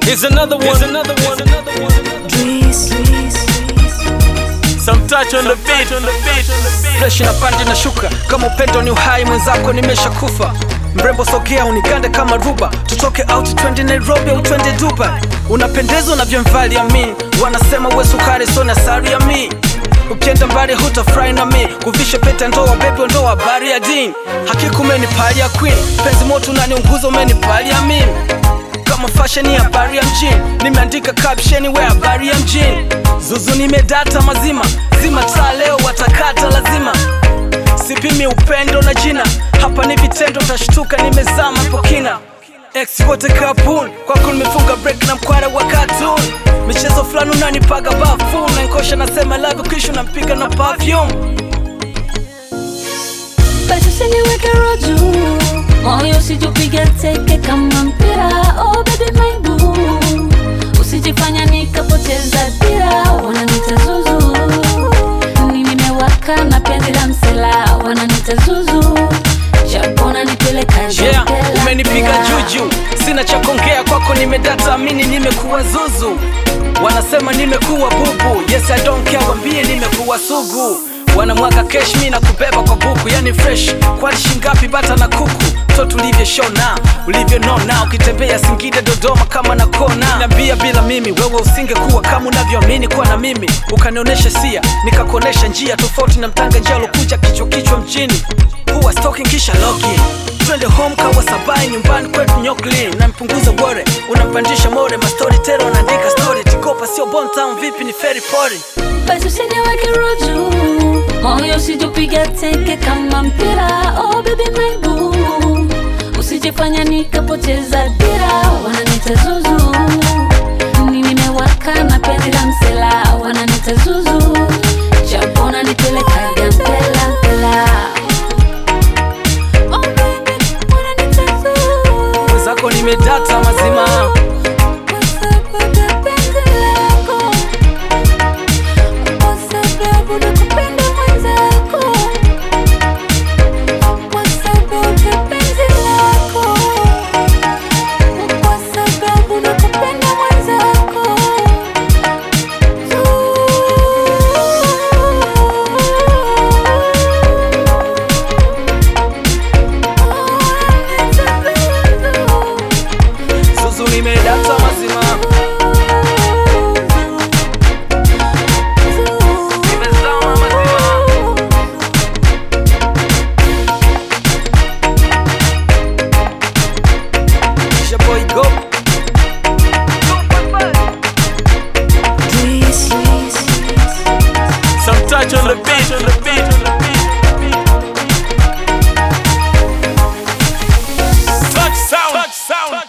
Here's another one. Some touch on the beat. Fresh na pande na shuka, kama upendo ni uhai mwenzako nimeshakufa. Mrembo sogea unigande kama ruba, tutoke out twende Nairobi au twende Dubai. Unapendeza unavyomvalia mimi, wanasema wewe sukari so na sari ya mimi. Ukienda mbali hutafurahi na mimi, kuvisha pete ndoa baby ndoa habari ya dini. Hakika umenipalia queen, penzi moto unaniunguza umenipalia mimi. Kama fashion ya habari ya mjini, nimeandika caption we habari ya mjini. Zuzu nimedata mazima, zima taa leo watakata lazima. Sipimi upendo na jina, hapa ni vitendo utashtuka nimezama hapo kina. Ex wote kapun, kwako nimefunga break na mkwara wa cartoon. Michezo fulani unanipaga bafu, na nkosha nasema love kisha nampiga na perfume. Basi usiniweke roju, moyo usijupige teke kama mpira. Oh baby my boo, usijifanya nikapoteza dira. Wananita Zuzu, nimewaka na penzi la msela. Wananita Zuzu, Japona nipeleka yeah, umenipiga juju, sina cha kuongea kwako nimedata amini nimekuwa Zuzu. Wanasema nimekuwa bubu, yes I don't care wambie nimekuwa sugu. Wanamwaga cash mimi na kubeba kwa buku, yani fresh kwa shingapi bata na kuku. Toto ulivyo shona, ulivyo nona, ukitembea Singida Dodoma kama na kona. Niambia bila mimi wewe usingekuwa kama unavyoamini kwa na mimi. Ukanionyesha sia, nikakuonesha njia tofauti na mtanga njia lokuja kichwa mjini. Huwa stalking kisha login, twende home kawa sabai nyumbani kwetu nyokli. Na mpunguza bore, unampandisha more, ma storyteller unaandika story. Tikopa sio Bon Town vipi ni ferry pori. Basi usiniweke roju, moyo usijupige teke kama mpira. Oh baby my boo, usijifanya nikapoteza dira. Wananita Zuzu, nimewaka na penzi la msela. Wananita Zuzu, Japona nipeleka mpela mpela. Oh baby, wananita Zuzu, mwenzako nimedata mazima. Nimedata mazima, nimezama mazima. It's your boy Go. Some touch on the beat.